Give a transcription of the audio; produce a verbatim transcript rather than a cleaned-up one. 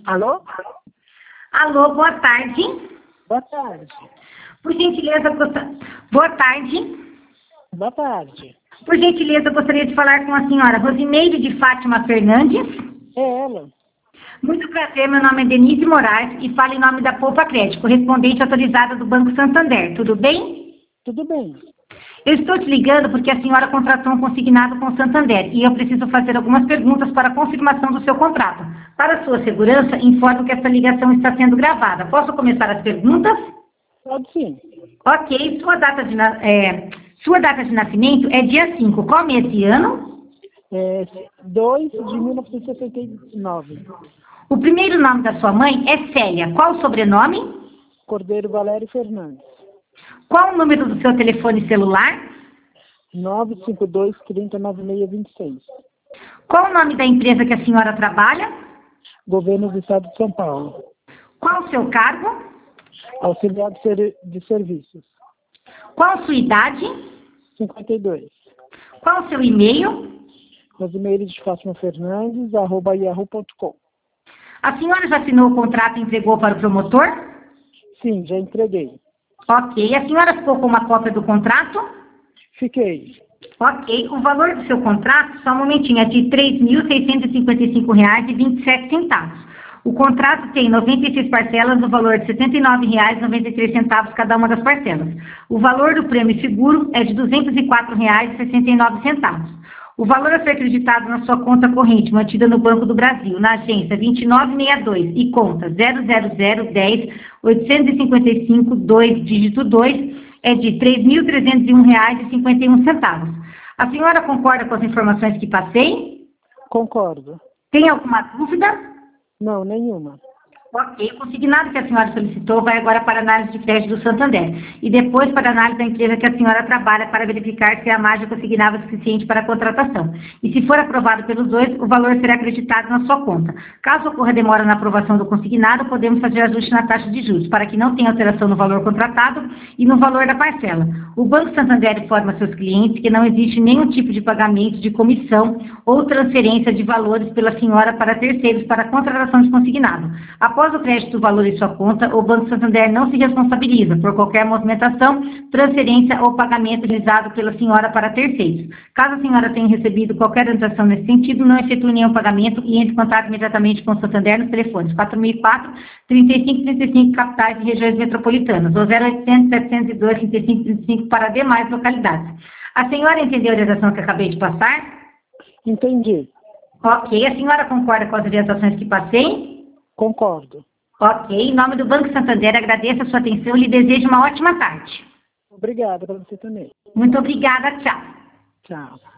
Alô? Alô, boa tarde. Boa tarde. Por gentileza, gosta- boa tarde. Boa tarde. Por gentileza, gostaria de falar com a senhora Rosimeire de Fátima Fernandes. É ela. Muito prazer, meu nome é Denise Moraes e falo em nome da Poupa Crédito, correspondente autorizada do Banco Santander. Tudo bem? Tudo bem. Eu estou te ligando porque a senhora contratou um consignado com o Santander e eu preciso fazer algumas perguntas para a confirmação do seu contrato. Para sua segurança, informo que essa ligação está sendo gravada. Posso começar as perguntas? Pode sim. Ok, sua data de, na- é, sua data de nascimento é dia cinco. Qual mês e ano? É dois de mil novecentos e sessenta e nove. O primeiro nome da sua mãe é Célia. Qual o sobrenome? Cordeiro Valério Fernandes. Qual o número do seu telefone celular? nove cinco dois, trinta, nove seis dois seis. Qual o nome da empresa que a senhora trabalha? Governo do Estado de São Paulo. Qual o seu cargo? Auxiliar de, ser... de serviços. Qual a sua idade? cinquenta e dois. Qual o seu e-mail? Rosimeire de Fátima Fernandes, arroba yahoo ponto com. A senhora já assinou o contrato e entregou para o promotor? Sim, já entreguei. Ok. A senhora ficou com uma cópia do contrato? Fiquei. Ok. O valor do seu contrato, só um momentinho, é de três mil seiscentos e cinquenta e cinco reais e vinte e sete centavos. O contrato tem noventa e seis parcelas no valor de setenta e nove reais e noventa e três centavos cada uma das parcelas. O valor do prêmio seguro é de duzentos e quatro reais e sessenta e nove centavos. O valor a ser acreditado na sua conta corrente, mantida no Banco do Brasil, na agência vinte e nove sessenta e dois e conta zero zero zero dez oitocentos e cinquenta e cinco dois, dígito dois, é de três mil trezentos e um reais e cinquenta e um centavos. A senhora concorda com as informações que passei? Concordo. Tem alguma dúvida? Não, nenhuma. Ok, o consignado que a senhora solicitou vai agora para a análise de crédito do Santander e depois para a análise da empresa que a senhora trabalha para verificar se a margem consignável é suficiente para a contratação. E se for aprovado pelos dois, o valor será acreditado na sua conta. Caso ocorra demora na aprovação do consignado, podemos fazer ajuste na taxa de juros para que não tenha alteração no valor contratado e no valor da parcela. O Banco Santander informa seus clientes que não existe nenhum tipo de pagamento de comissão ou transferência de valores pela senhora para terceiros para a contratação de consignado. Após o crédito do valor em sua conta, o Banco Santander não se responsabiliza por qualquer movimentação, transferência ou pagamento realizado pela senhora para terceiros. Caso a senhora tenha recebido qualquer transação nesse sentido, não efetue nenhum pagamento e entre em contato imediatamente com o Santander nos telefones quatro mil e quatro, trinta e cinco trinta e cinco capitais e regiões metropolitanas, ou zero oitocentos, setecentos e dois, trinta e cinco trinta e cinco para demais localidades. A senhora entendeu a orientação que acabei de passar? Entendi. Ok. A senhora concorda com as orientações que passei? Concordo. Ok, em nome do Banco Santander, agradeço a sua atenção e lhe desejo uma ótima tarde. Obrigada para você também. Muito obrigada, tchau. Tchau.